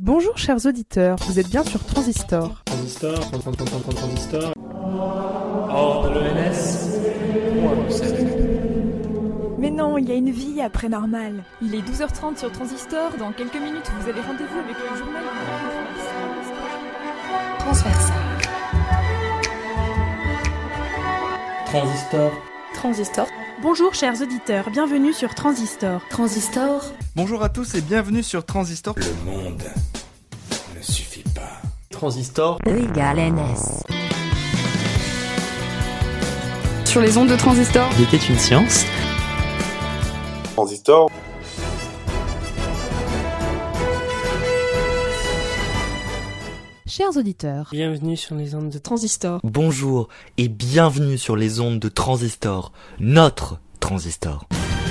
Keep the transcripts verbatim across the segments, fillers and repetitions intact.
Bonjour chers auditeurs, vous êtes bien sur Transistor. Transistor, Transistor. Hors de l'E N S. Mais non, il y a une vie après normal. Il est douze heures trente sur Transistor, dans quelques minutes vous avez rendez-vous avec le journal. Transversal. Transistor. Transistor. Bonjour chers auditeurs, bienvenue sur Transistor. Transistor. Bonjour à tous et bienvenue sur Transistor. Le monde ne suffit pas. Transistor. E égale N S. Sur les ondes de Transistor. Il était une science. Transistor. Chers auditeurs, Bienvenue sur les ondes de Transistor. Bonjour et bienvenue sur les ondes de Transistor, notre Transistor.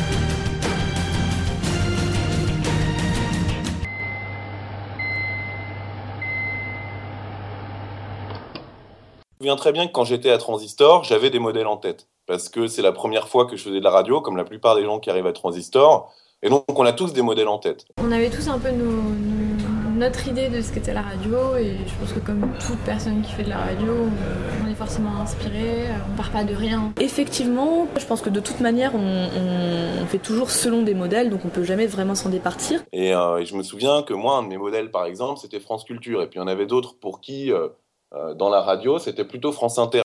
Je me souviens très bien que quand j'étais à Transistor, j'avais des modèles en tête. Parce que c'est la première fois que je faisais de la radio, comme la plupart des gens qui arrivent à Transistor. Et donc on a tous des modèles en tête. On avait tous un peu nos, nos, notre idée de ce qu'était la radio. Et je pense que comme toute personne qui fait de la radio, on est forcément inspiré, on part pas de rien. Effectivement, je pense que de toute manière, on, on, on fait toujours selon des modèles, donc on peut jamais vraiment s'en départir. Et, euh, et je me souviens que moi, un de mes modèles par exemple, c'était France Culture. Et puis il y en avait d'autres pour qui, euh, euh, dans la radio, c'était plutôt France Inter.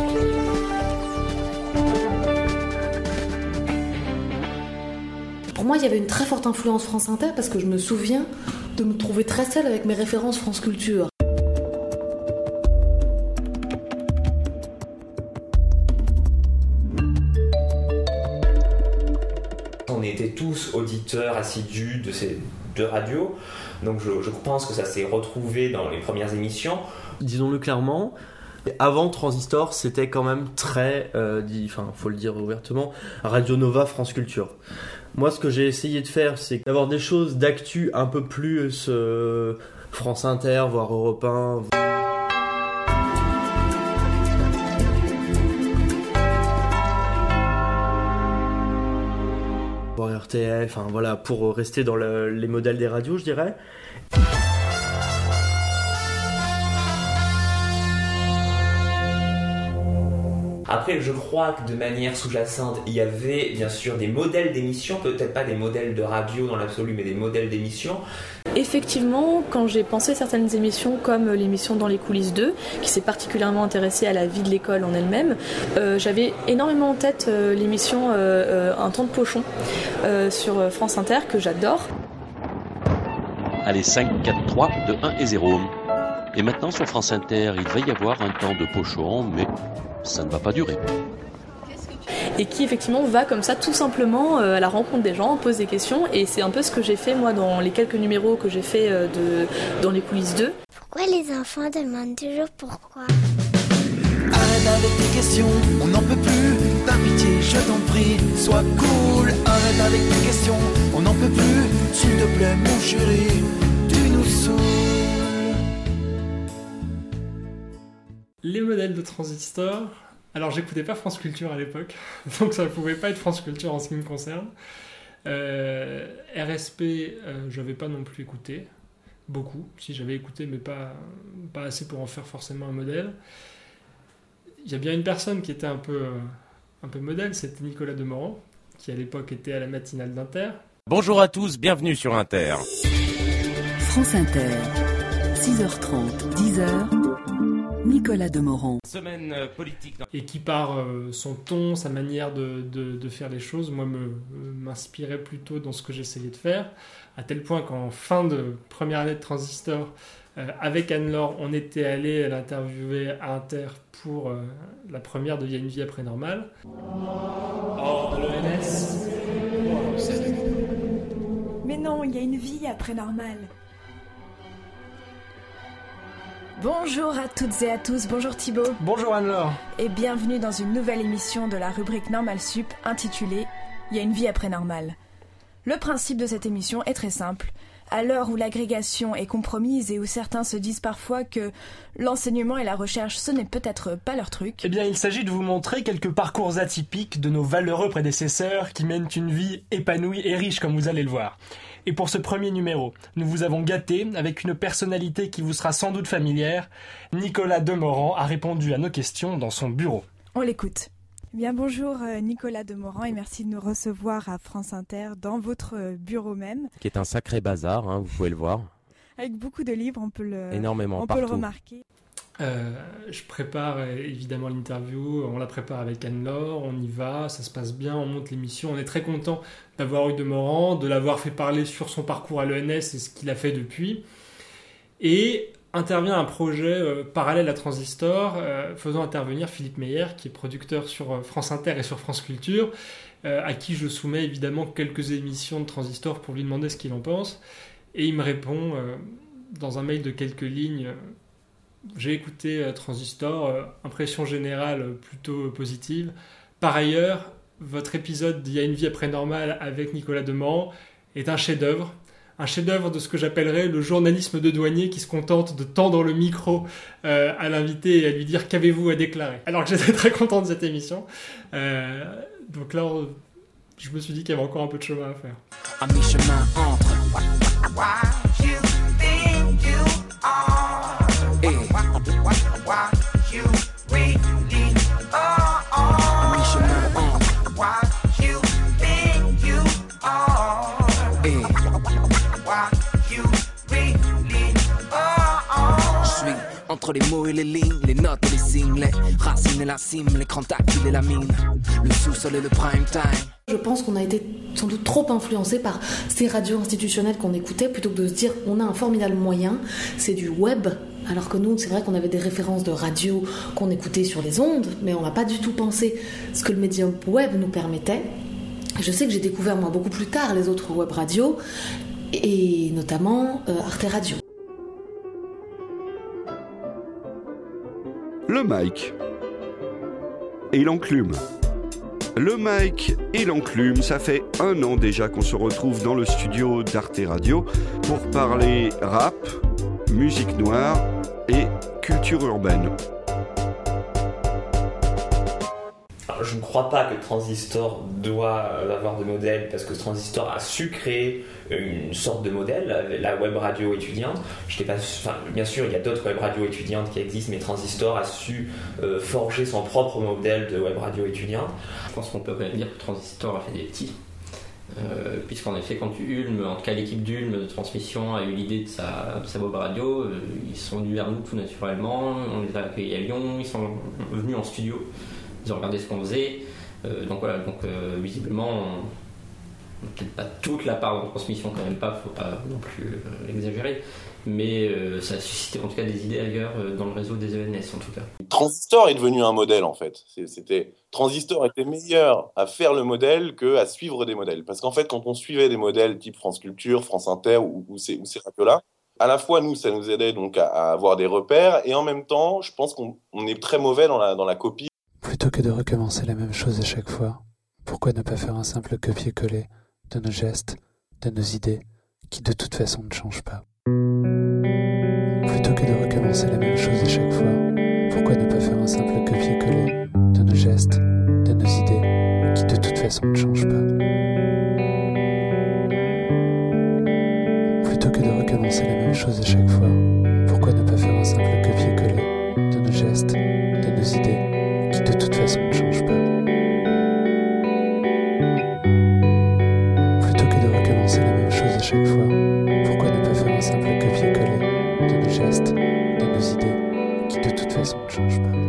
Pour moi, il y avait une très forte influence France Inter parce que je me souviens de me trouver très seule avec mes références France Culture. On était tous auditeurs assidus de ces deux radios, donc je, je pense que ça s'est retrouvé dans les premières émissions. Disons-le clairement, avant Transistor, c'était quand même très, euh, dit, enfin, faut le dire ouvertement, Radio Nova, France Culture. Moi, ce que j'ai essayé de faire, c'est d'avoir des choses d'actu un peu plus euh, France Inter, voire Europe un. Voire R T L, enfin voilà, pour rester dans le, les modèles des radios, je dirais. Après, je crois que de manière sous-jacente, il y avait bien sûr des modèles d'émissions, peut-être pas des modèles de radio dans l'absolu, mais des modèles d'émissions. Effectivement, quand j'ai pensé certaines émissions comme l'émission Dans les coulisses deux, qui s'est particulièrement intéressée à la vie de l'école en elle-même, euh, j'avais énormément en tête euh, l'émission euh, euh, Un temps de pochon euh, sur France Inter, que j'adore. Allez, cinq, quatre, trois, deux, un et zéro. Et maintenant sur France Inter, il va y avoir un temps de pochon, mais ça ne va pas durer. Et qui effectivement va comme ça tout simplement euh, à la rencontre des gens, pose des questions, et c'est un peu ce que j'ai fait moi dans les quelques numéros que j'ai fait euh, de, dans les coulisses deux. Pourquoi les enfants demandent toujours pourquoi ? Arrête avec tes questions, on n'en peut plus, ta pitié, je t'en prie, sois cool. Arrête avec tes questions, on n'en peut plus, s'il te plaît mon chéri, tu nous saoules. Les modèles de Transistor, alors j'écoutais pas France Culture à l'époque, donc ça ne pouvait pas être France Culture en ce qui me concerne. Euh, R S P, euh, j'avais pas non plus écouté, beaucoup, si j'avais écouté, mais pas, pas assez pour en faire forcément un modèle. Il y a bien une personne qui était un peu, un peu modèle, c'était Nicolas Demorand, qui à l'époque était à la matinale d'Inter. Bonjour à tous, bienvenue sur Inter. France Inter, six heures trente, dix heures. Nicolas Demorand. Semaine politique. Et qui par euh, son ton, sa manière de, de, de faire les choses, moi me, euh, m'inspirait plutôt dans ce que j'essayais de faire, à tel point qu'en fin de première année de Transistor, euh, avec Anne-Laure, on était allé l'interviewer à Inter pour euh, la première de Il y a une vie après normale. Hors de l'E N S. Mais non, il y a une vie après normal. Bonjour à toutes et à tous, bonjour Thibaut. Bonjour Anne-Laure. Et bienvenue dans une nouvelle émission de la rubrique Normal Sup intitulée Il y a une vie après normale. Le principe de cette émission est très simple. À l'heure où l'agrégation est compromise et où certains se disent parfois que l'enseignement et la recherche, ce n'est peut-être pas leur truc. Eh bien, il s'agit de vous montrer quelques parcours atypiques de nos valeureux prédécesseurs qui mènent une vie épanouie et riche, comme vous allez le voir. Et pour ce premier numéro, nous vous avons gâté avec une personnalité qui vous sera sans doute familière. Nicolas Demorand a répondu à nos questions dans son bureau. On l'écoute. Bien bonjour Nicolas Demorand et merci de nous recevoir à France Inter dans votre bureau même. Qui est un sacré bazar, hein, vous pouvez le voir. Avec beaucoup de livres, on peut le, Énormément, on partout. peut le remarquer. Euh, je prépare euh, évidemment l'interview, on la prépare avec Anne-Laure, on y va, ça se passe bien, on monte l'émission, on est très content d'avoir eu Demorand, de l'avoir fait parler sur son parcours à l'E N S et ce qu'il a fait depuis. Et intervient un projet euh, parallèle à Transistor, euh, faisant intervenir Philippe Meyer, qui est producteur sur euh, France Inter et sur France Culture, euh, à qui je soumets évidemment quelques émissions de Transistor pour lui demander ce qu'il en pense. Et il me répond euh, dans un mail de quelques lignes euh, j'ai écouté euh, Transistor, euh, impression générale euh, plutôt euh, positive. Par ailleurs, votre épisode d'Il y a une vie après normale avec Nicolas Demorand est un chef-d'œuvre. Un chef-d'œuvre de ce que j'appellerais le journalisme de douanier qui se contente de tendre le micro euh, à l'invité et à lui dire qu'avez-vous à déclarer. Alors que j'étais très content de cette émission. Euh, donc là, on, je me suis dit qu'il y avait encore un peu de chemin à faire. À mi-chemin entre entre les mots et les lignes, les notes et les signes, les racines et la cime, l'écran tactile et la mine, le sous-sol et le prime time. Je pense qu'on a été sans doute trop influencé par ces radios institutionnelles qu'on écoutait, plutôt que de se dire on a un formidable moyen, c'est du web. Alors que nous, c'est vrai qu'on avait des références de radio qu'on écoutait sur les ondes, mais on n'a pas du tout pensé ce que le médium web nous permettait. Je sais que j'ai découvert moi beaucoup plus tard les autres web radios, et notamment euh, Arte Radio. Le mic et l'enclume. Le mic et l'enclume, ça fait un an déjà qu'on se retrouve dans le studio d'Arte Radio pour parler rap, musique noire et culture urbaine. Alors, je ne crois pas que Transistor doit avoir de modèle parce que Transistor a su créer une sorte de modèle, la web radio étudiante. Je pas, enfin, bien sûr, il y a d'autres web radios étudiantes qui existent, mais Transistor a su euh, forger son propre modèle de web radio étudiante. Je pense qu'on peut quand même dire que Transistor a fait des petits. Euh, puisqu'en effet, quand Ulm, en tout cas l'équipe d'Ulm de transmission a eu l'idée de sa, de sa web radio, euh, ils sont venus vers nous tout naturellement, on les a accueillis à Lyon, ils sont venus en studio, ils ont regardé ce qu'on faisait. Euh, donc voilà, donc euh, visiblement, on, peut-être pas toute la part de transmission quand même pas, faut pas non plus euh, exagérer, mais euh, ça a suscité en tout cas des idées ailleurs euh, dans le réseau des E N S en tout cas. Transistor est devenu un modèle en fait. C'était Transistor était meilleur à faire le modèle qu'à suivre des modèles, parce qu'en fait quand on suivait des modèles type France Culture, France Inter ou, ou ces, ou ces radios-là, à la fois nous ça nous aidait donc à, à avoir des repères et en même temps je pense qu'on on est très mauvais dans la dans la copie. Plutôt que de recommencer la même chose à chaque fois, pourquoi ne pas faire un simple copier-coller de nos gestes, de nos idées, qui de toute façon ne changent pas. Plutôt que de recommencer la même chose à chaque fois, pourquoi ne pas faire un simple copier-coller de nos gestes, de nos idées, qui de toute façon ne changent pas. Plutôt que de recommencer la même chose à chaque fois, pourquoi ne pas faire un simple copier-coller de nos gestes, de nos idées, qui de toute façon ne changent pas. C'est la même chose à chaque fois. Pourquoi ne pas faire un simple copier-coller de nos gestes, de nos idées, qui de toute façon ne changent pas.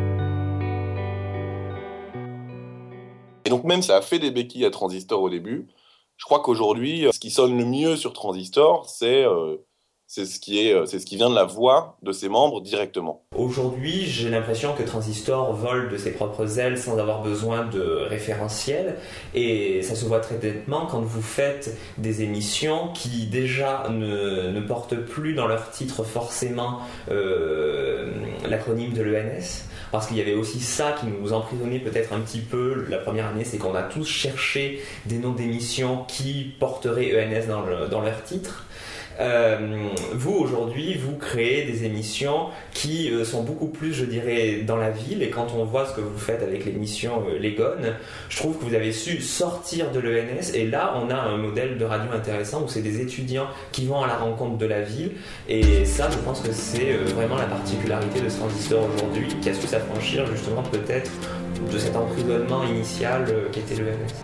Et donc même ça a fait des béquilles à Transistor au début. Je crois qu'aujourd'hui, ce qui sonne le mieux sur Transistor, c'est euh, c'est ce qui est, c'est ce qui vient de la voix de ses membres directement. Aujourd'hui, j'ai l'impression que Transistor vole de ses propres ailes sans avoir besoin de référentiel, et ça se voit très nettement quand vous faites des émissions qui déjà ne, ne portent plus dans leur titre forcément euh, l'acronyme de l'E N S, parce qu'il y avait aussi ça qui nous emprisonnait peut-être un petit peu la première année, c'est qu'on a tous cherché des noms d'émissions qui porteraient E N S dans, le, dans leur titre. Euh, vous, aujourd'hui, vous créez des émissions qui euh, sont beaucoup plus, je dirais, dans la ville. Et quand on voit ce que vous faites avec l'émission euh, Les Gones, je trouve que vous avez su sortir de l'E N S. Et là, on a un modèle de radio intéressant où c'est des étudiants qui vont à la rencontre de la ville. Et ça, je pense que c'est euh, vraiment la particularité de ce transistor aujourd'hui, qui a su s'affranchir justement peut-être de cet emprisonnement initial euh, qu'était l'E N S.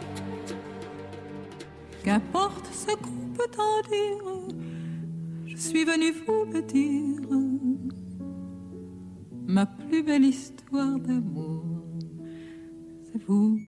Qu'importe ce qu'on peut en dire, je suis venue vous le dire. Ma plus belle histoire d'amour, c'est vous.